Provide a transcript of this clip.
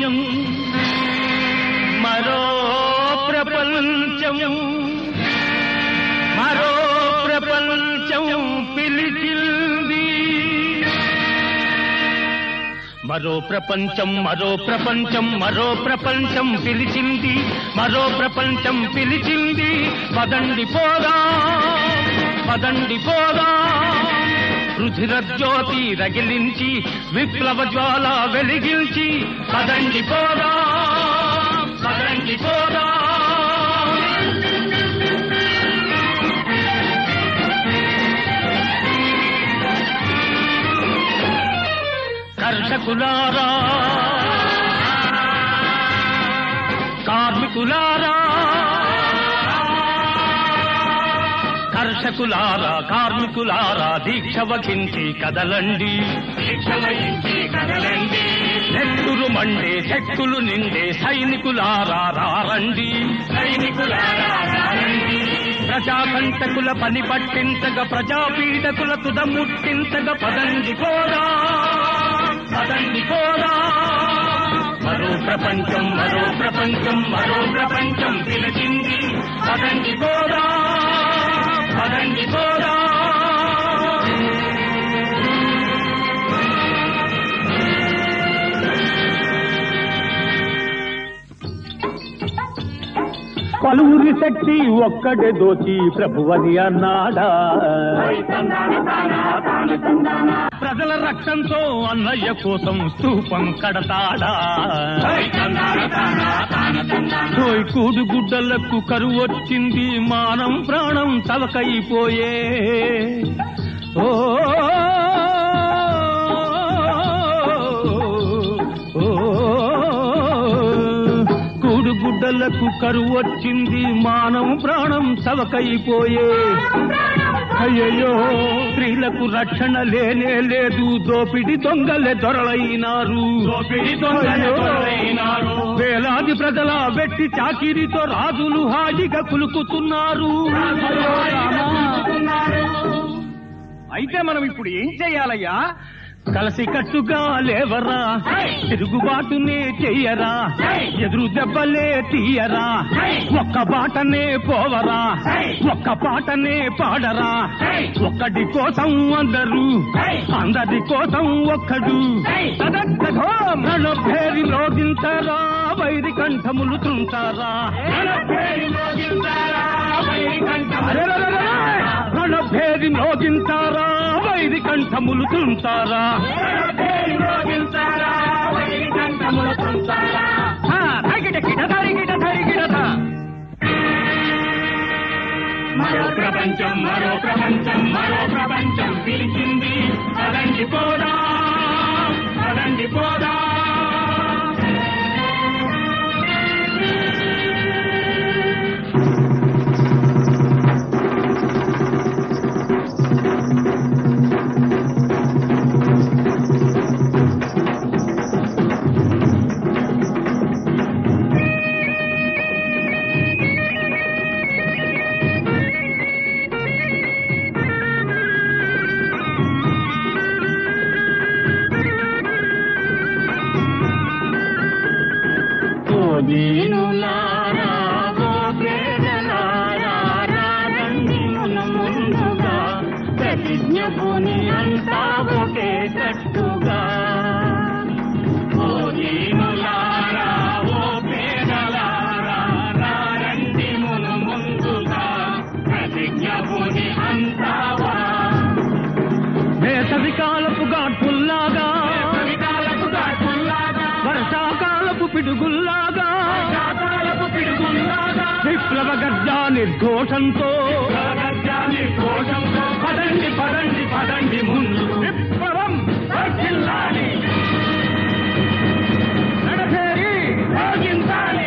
రాజ్యం మరో ప్రపంచం పిలిచింది మరో ప్రపంచం పిలిచింది మరో ప్రపంచం పిలిచింది పదండి పోదా రుధిర జ్యోతి రగిలించి విప్లవ జ్వాల వెలిగించి పదండి పోదా కర్షకులారా కార్మికులారా దీక్ష వహించి కదలండి నెత్తురు మండే చెక్కులు నిండే సైనికులారా రారండి ప్రజాకంటకుల పని పట్టించగా ప్రజాపీడకుల తుదముట్టించగా పదండి పోరా మరో ప్రపంచం పిలిచింది పదండి పోరా పలువురి శక్తి ఒక్కడే దోచి ప్రభువని అన్నాడా ప్రజల రక్తంతో అన్నయ్య కోసం స్తూపం కడతాడా కూడు గుడ్డలకు కరువు వచ్చింది మానం ప్రాణం తలకైపోయే గుడ్డలకు కరువు వచ్చింది మానం ప్రాణం తలకైపోయే అయ్యయ్యో స్త్రీలకు రక్షణ లేనే లేదు దోపిడి దొంగలే దొరలైనారు వేలాది ప్రజల వెట్టి చాకిరీతో రాజులు హాయిగా కులుకుతున్నారు అయితే మనం ఇప్పుడు ఏం చెయ్యాలయ్యా కలసి కట్టుగా లేవరా తిరుగుబాటునే చెయ్యరా ఎదురు దెబ్బలే తీయరా ఒక్క బాటనే పోవరా ఒక్క పాటనే పాడరా ఒక్కడి కోసం అందరి కోసం ఒక్కడు రణభేరి లోగించారా వైరి కంఠములు తుంటారా రణభేరి లోగించారా వైరి కంఠములు తుంటారా మరో ప్రపంచం పిలిచింది పదండి పోదా ప్రతిజ్ఞభూని అంతా ఒకే కట్టుగా ఓ దీనులారా ఓ పేదలారా రండి ముందుగా ప్రతిజ్ఞభూని అంతా వేసవికాలపు గాడ్పుల్లాగా వర్షాకాలపు పిడుగుల్లాగా విప్లవ గర్జా నిర్ఘోషంతో పదండి ముందు విప్లవం వర్ధిల్లాలి నడచేరి సాగించాలి